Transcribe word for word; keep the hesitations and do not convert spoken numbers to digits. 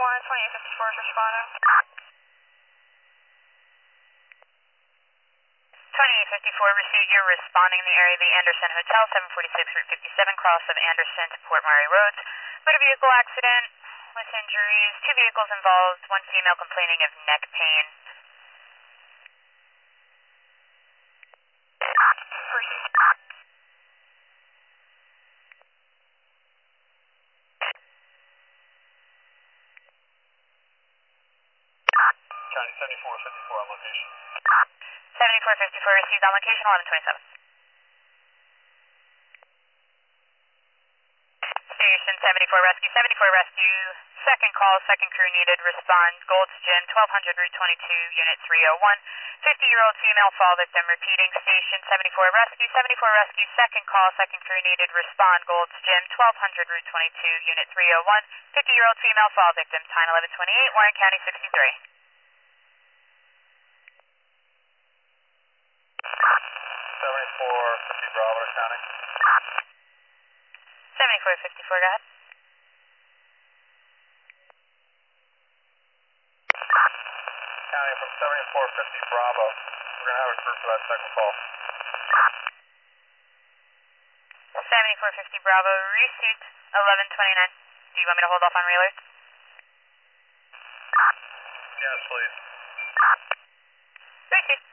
line, twenty-eight fifty-four is responding. twenty-eight fifty-four, received. You're responding in the area of the Anderson Hotel, seven forty-six Route fifty-seven, cross of Anderson to Port Murray Roads. Motor vehicle accident with injuries. Two vehicles involved, one female complaining of neck pain. County seventy-four fifty-four on location. seventy-four fifty-four received on location, eleven twenty-seven. Station seventy-four Rescue, seventy-four Rescue, second call, second crew needed, respond, Gold's Gym, twelve hundred Route twenty-two, Unit three oh one, fifty-year-old female fall victim, repeating, Station seventy-four Rescue, seventy-four Rescue, second call, second crew needed, respond, Gold's Gym, twelve hundred Route twenty-two, Unit three oh one, fifty-year-old female fall victim, time eleven twenty-eight, Warren County sixty-three. seventy-four fifty Bravo County. seventy-four fifty-four, go ahead. County from seventy-four fifty Bravo. We're going to have a crew for that second call. seventy-four fifty Bravo, received, eleven twenty-nine. Do you want me to hold off on relay? Yes, please. Received.